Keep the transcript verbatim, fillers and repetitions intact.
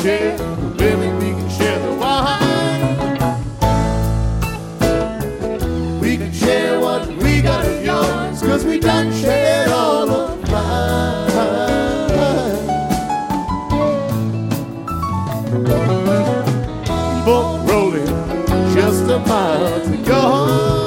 share the women, we can share the wine. We can share what we got of yours, cause we done shared all of mine. Boat rolling just a mile to go home.